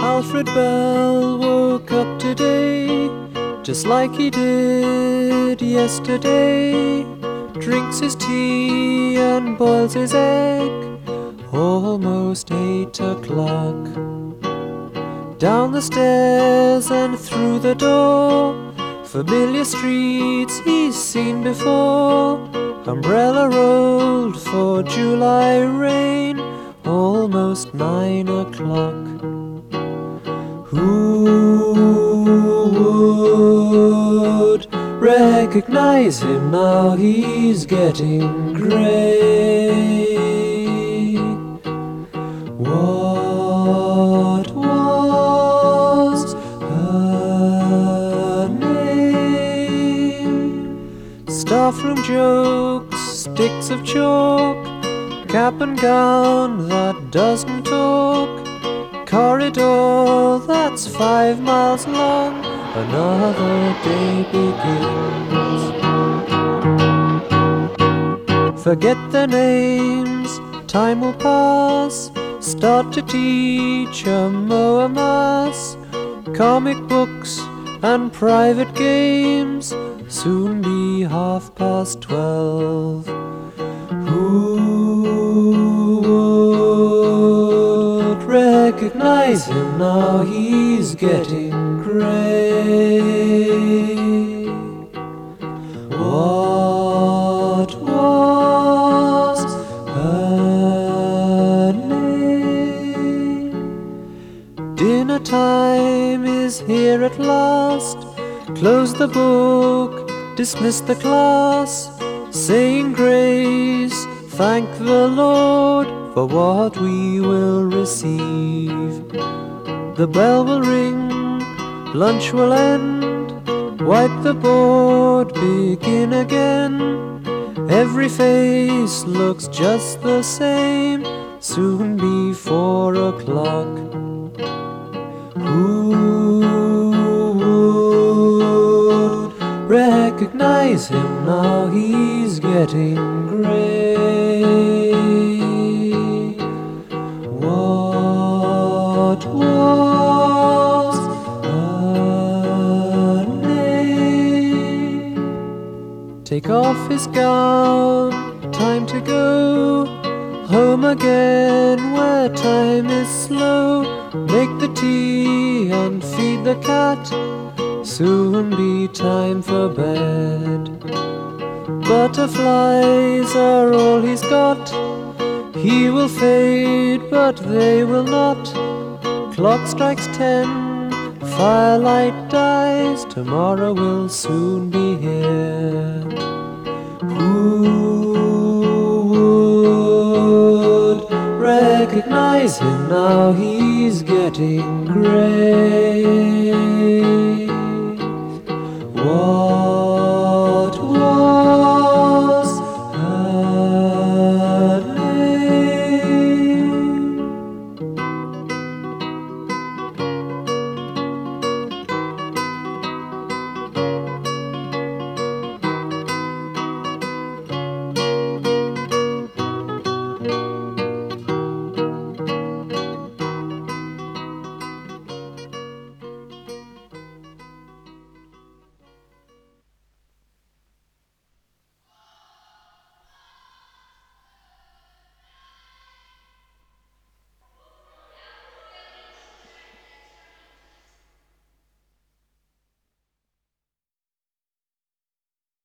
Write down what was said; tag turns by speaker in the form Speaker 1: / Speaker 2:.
Speaker 1: Alfred Bell woke up today, just like he did yesterday. Drinks his tea and boils his egg, almost 8 o'clock. Down the stairs and through the door, familiar streets he's seen before. Umbrella rolled for July rain, almost 9 o'clock. Who would recognize him now he's getting grey? What was her name? Staffroom jokes, sticks of chalk, cap and gown that doesn't talk, corridor that's 5 miles long, another day begins. Forget their names, time will pass, start to teach a Moa Mass. Comic books and private games, soon be 12:30. Who would recognize him now he's getting grey? What was her name? Dinner time is here at last. Close the book, dismiss the class, saying grace, thank the Lord for what we will receive. The bell will ring, lunch will end, wipe the board, begin again. Every face looks just the same, soon be 4 o'clock. Who would recognize him now he's getting grey? What was her name? Take off his gown, time to go home again where time is slow. Make the tea and feed the cat, soon be time for bed. Butterflies are all he's got, he will fade but they will not. Clock strikes 10, firelight dies, tomorrow will soon be here. Who would recognize him now he's getting grey? What